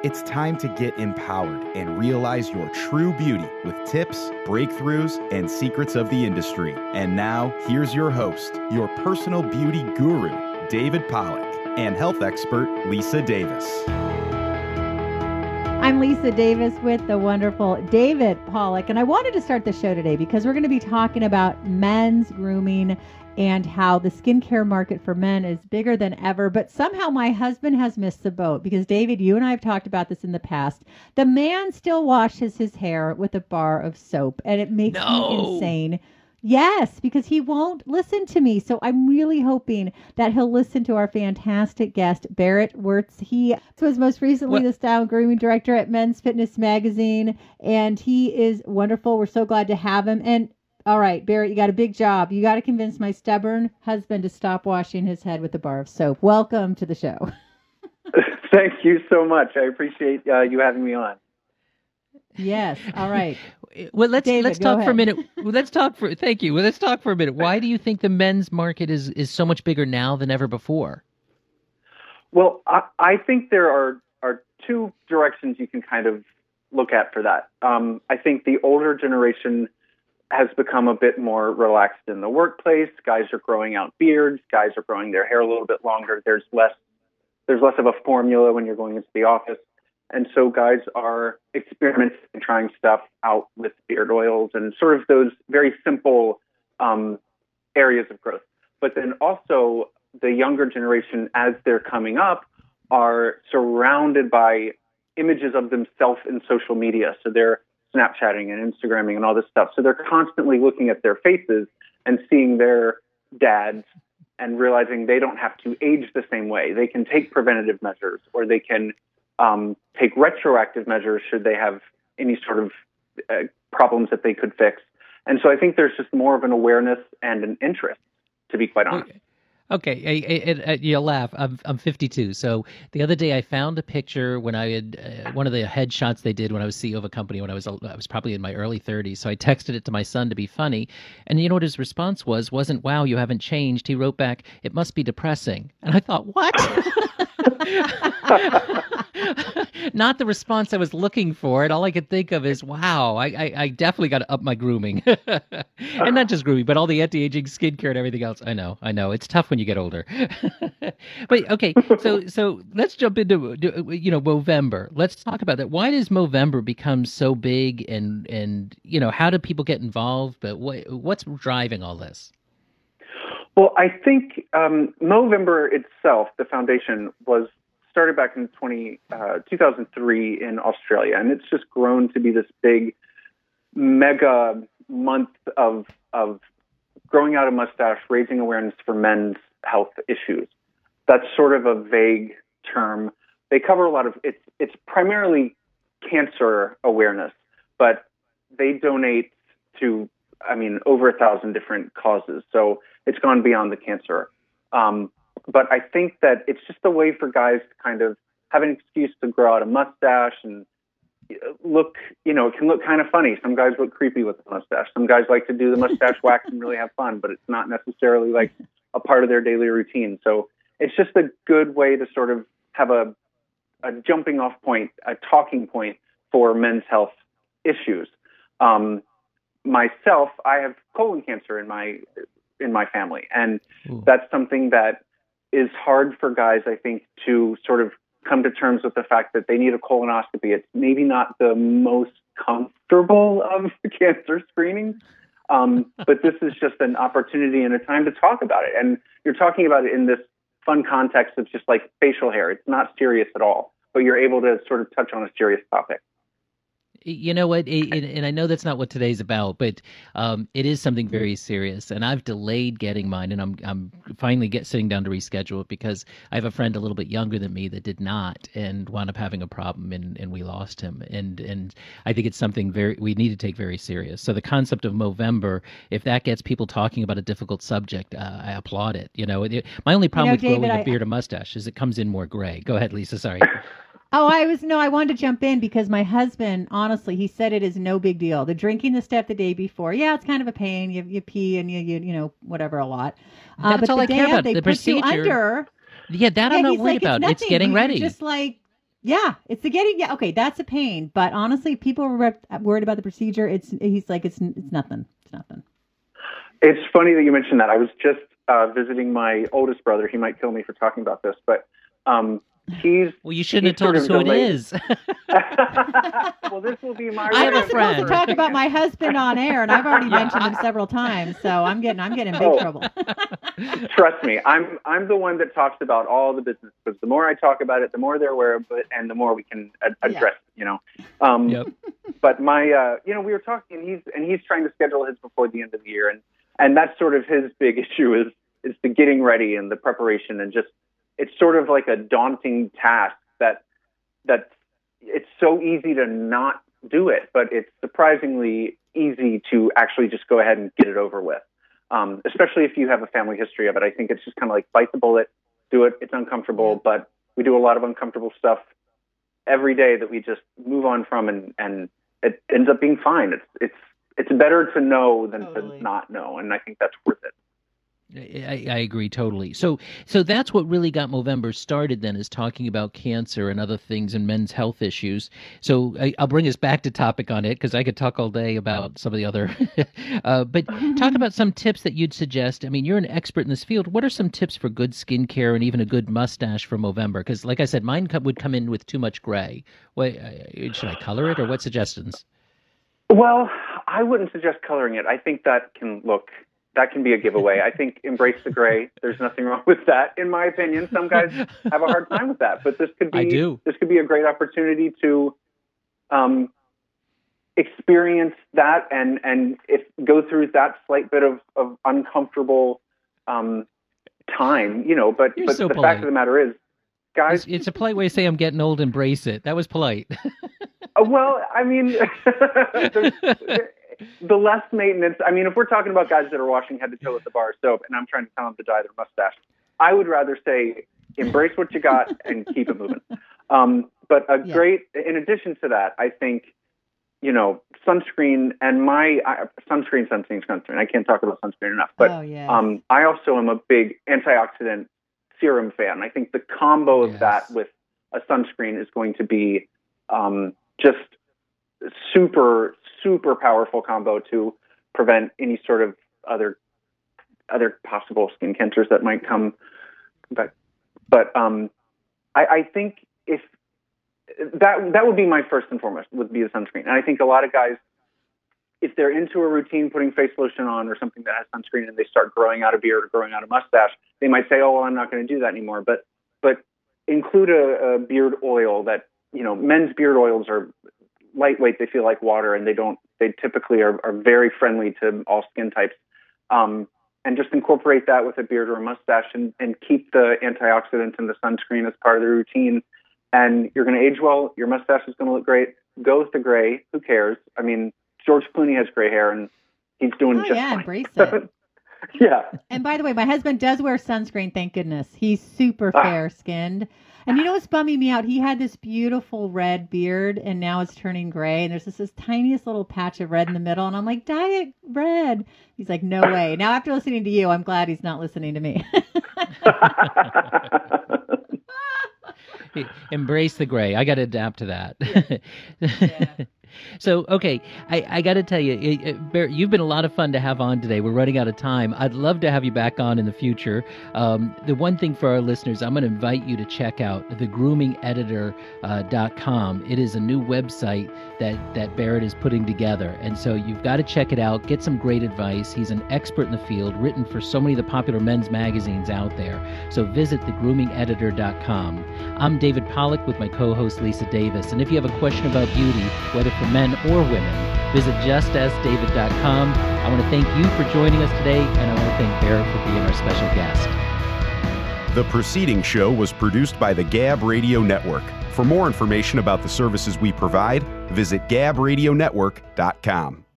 It's time to get empowered and realize your true beauty with tips, breakthroughs, and secrets of the industry. And now, here's your host, your personal beauty guru, David Pollack, and health expert, Lisa Davis. I'm Lisa Davis with the wonderful David Pollack, and I wanted to start the show today because we're going to be talking about men's grooming and how the skincare market for men is bigger than ever. But somehow my husband has missed the boat because, David, you and I have talked about this in the past. The man still washes his hair with a bar of soap, and it makes me insane. Yes, because he won't listen to me. So I'm really hoping that he'll listen to our fantastic guest, Barrett Wertz. He was most recently the style and grooming director at Men's Fitness Magazine, and he is wonderful. We're so glad to have him. And all right, Barrett, you got a big job. You got to convince my stubborn husband to stop washing his head with a bar of soap. Welcome to the show. Thank you so much. I appreciate you having me on. Yes. All right. Well, let's talk for a minute. Thank you. Well, let's talk for a minute. Why do you think the men's market is so much bigger now than ever before? Well, I think there are two directions you can kind of look at for that. I think the older generation has become a bit more relaxed in the workplace. Guys are growing out beards. Guys are growing their hair a little bit longer. There's less of a formula when you're going into the office. And so guys are experimenting and trying stuff out with beard oils and sort of those very simple areas of growth. But then also the younger generation, as they're coming up, are surrounded by images of themselves in social media. So they're Snapchatting and Instagramming and all this stuff. So they're constantly looking at their faces and seeing their dads and realizing they don't have to age the same way. They can take preventative measures, or they can take retroactive measures should they have any sort of problems that they could fix. And so I think there's just more of an awareness and an interest, to be quite honest. Okay, you'll laugh. I'm 52. So the other day I found a picture when I had one of the headshots they did when I was CEO of a company when I was probably in my early 30s. So I texted it to my son to be funny, and you know what his response wasn't "Wow, you haven't changed." He wrote back, "It must be depressing." And I thought, what? Not the response I was looking for, and all I could think of is, wow, I definitely got to up my grooming. And not just grooming, but all the anti-aging skincare and everything else. I know. It's tough when you get older. But okay, so let's jump into, Movember. Let's talk about that. Why does Movember become so big, and how do people get involved? But what's driving all this? Well, I think Movember itself, the foundation, was started back in 2003 in Australia, and it's just grown to be this big mega month of growing out a mustache, raising awareness for men's health issues. That's sort of a vague term. They cover a lot of it's primarily cancer awareness, but they donate to over 1,000 different causes. So it's gone beyond the cancer. But I think that it's just a way for guys to kind of have an excuse to grow out a mustache and look, it can look kind of funny. Some guys look creepy with a mustache. Some guys like to do the mustache wax and really have fun, but it's not necessarily like a part of their daily routine. So it's just a good way to sort of have a jumping off point, a talking point for men's health issues. Myself, I have colon cancer in my family, and that's something that is hard for guys, I think, to sort of come to terms with the fact that they need a colonoscopy. It's maybe not the most comfortable of cancer screenings, but this is just an opportunity and a time to talk about it. And you're talking about it in this fun context of just like facial hair. It's not serious at all, but you're able to sort of touch on a serious topic. You know what, and I know that's not what today's about, but it is something very serious, and I've delayed getting mine, and I'm finally sitting down to reschedule it because I have a friend a little bit younger than me that did not and wound up having a problem, and we lost him, and I think it's something we need to take very serious. So the concept of Movember, if that gets people talking about a difficult subject, I applaud it. My only problem with growing a beard or mustache is it comes in more gray. Go ahead, Lisa. Sorry. I wanted to jump in because my husband, honestly, he said it is no big deal. The drinking the stuff the day before, yeah, it's kind of a pain. You pee and you whatever a lot. That's but all the I care about. They The put you procedure. under. Yeah, that I'm not worried about. It's getting ready. Just like, Yeah, it's the getting. Yeah, okay, that's a pain. But honestly, people are worried about the procedure. He's like, it's nothing. It's nothing. It's funny that you mentioned that. I was just visiting my oldest brother. He might kill me for talking about this, but he's. Well, you shouldn't have told us who it is. Well, this will be my. I'm not supposed to talk about my husband on air, and I've already mentioned him several times, so I'm getting in big trouble. Trust me, I'm the one that talks about all the business, because the more I talk about it, the more they're aware of it, and the more we can address it. Yep. But my, we were talking, and he's trying to schedule his before the end of the year, and that's sort of his big issue is the getting ready and the preparation, and just it's sort of like a daunting task that it's so easy to not do it, but it's surprisingly easy to actually just go ahead and get it over with. Especially if you have a family history of it. I think it's just kind of like bite the bullet, do it. It's uncomfortable, but we do a lot of uncomfortable stuff every day that we just move on from, and it ends up being fine. It's better to know than to not know, and I think that's worth it. I agree totally. So that's what really got Movember started then, is talking about cancer and other things and men's health issues. So I'll bring us back to topic on it, because I could talk all day about some of the other, but talk about some tips that you'd suggest. I mean, you're an expert in this field. What are some tips for good skincare and even a good mustache for Movember? Because like I said, mine would come in with too much gray. Should I color it, or what suggestions? Well, I wouldn't suggest coloring it. I think that can be a giveaway. I think embrace the gray. There's nothing wrong with that, in my opinion. Some guys have a hard time with that, but this could be a great opportunity to experience that and go through that slight bit of uncomfortable time, But so the polite. fact of the matter is, guys, it's a polite way of saying I'm getting old. Embrace it. That was polite. Well, I mean, the less maintenance. I mean, if we're talking about guys that are washing head to toe with the bar of soap, and I'm trying to tell them to dye their mustache, I would rather say embrace what you got and keep it moving. But in addition to that, I think, sunscreen and sunscreen. I can't talk about sunscreen enough, but I also am a big antioxidant serum fan. I think the combo of that with a sunscreen is going to be just super, super powerful combo to prevent any sort of other possible skin cancers that might come. But I think if that would be my first and foremost, would be the sunscreen. And I think a lot of guys, if they're into a routine, putting face lotion on or something that has sunscreen, and they start growing out a beard or growing out a mustache, they might say, "Oh, well, I'm not going to do that anymore." But include a beard oil that, men's beard oils are lightweight. They feel like water, and they typically are very friendly to all skin types. And just incorporate that with a beard or a mustache, and keep the antioxidants and the sunscreen as part of the routine. And you're going to age well. Your mustache is going to look great. Go with the gray. Who cares? I mean, George Clooney has gray hair, and he's doing just fine. Embrace it. Yeah. And by the way, my husband does wear sunscreen, thank goodness. He's super fair-skinned. And you know what's bumming me out? He had this beautiful red beard, and now it's turning gray. And there's this tiniest little patch of red in the middle. And I'm like, dye it red. He's like, no way. Now, after listening to you, I'm glad he's not listening to me. Embrace the gray. I got to adapt to that. Yeah. So, okay, I got to tell you, Barrett, you've been a lot of fun to have on today. We're running out of time. I'd love to have you back on in the future. The one thing for our listeners, I'm going to invite you to check out thegroomingeditor.com. It is a new website that Barrett is putting together. And so you've got to check it out, get some great advice. He's an expert in the field, written for so many of the popular men's magazines out there. So visit thegroomingeditor.com. I'm David Pollack with my co-host Lisa Davis. And if you have a question about beauty, whether for men or women, visit justaskdavid.com. I want to thank you for joining us today, and I want to thank Barrett for being our special guest. The preceding show was produced by the Gab Radio Network. For more information about the services we provide, visit gabradionetwork.com.